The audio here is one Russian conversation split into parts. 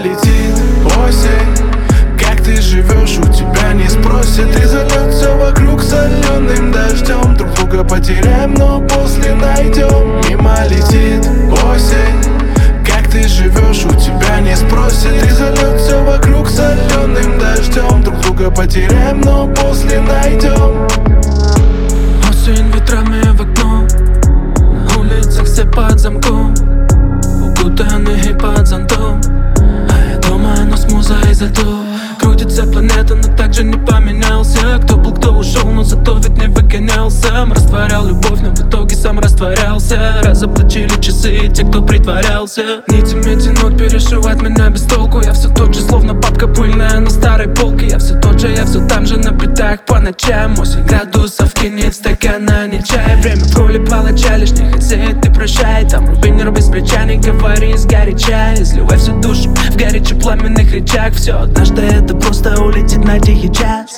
летит осень, как ты живешь, у тебя не спросят. И зальет все вокруг соленым дождем. Друг друга потеряем, но после найдем. Мимо летит осень, как ты живешь, у тебя не спросят. И зальет все вокруг соленым дождем. Друг друга потеряем, но после найдем. Осень ветрами в окно, на улицах все под замком, укутанные под зонтом, а я дома, но с музой зато. Крутится планета, но также не поменялся. Кто был, кто ушел, но зато ведь не выгонялся. Растворял любовь, но в итоге сам растворялся. Разоблачили часы те, кто притворялся. Нитями тянут, перешивать меня без толку. Я все тот же, словно папка пыльная на старой полке. Я все тот же, я все там же, наблюдаю по ночам. 8 градусов, кинет стакана, не чай. Время в роли палача, лишь не хотит и прощай. Там рубин, руби с плеча, не говори сгоряча. Изливай всю душу в горячий пламенных речах. Все однажды это просто улетит на тихий час.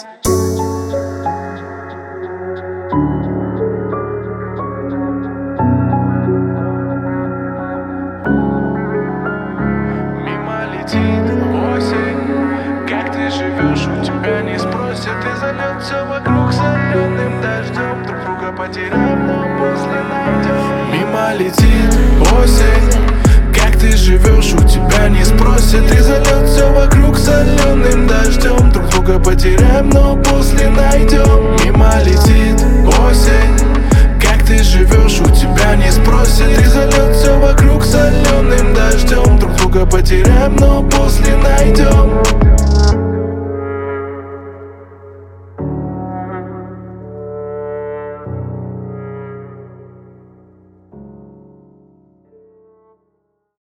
Мимо летит осень, как ты живешь, у тебя не спросят. И зальет все вокруг соленым дождем. Друг друга потеряем, но после найдем. Мимо летит осень, как ты живешь, у тебя не спросят. И зальет все вокруг соленым дождем. Друг друга потеряем, но после найдем. Мимо летит осень, как ты живешь, у тебя не спросят. И зальет все вокруг соленым дождем. Друг друга потеряем, но после найдем.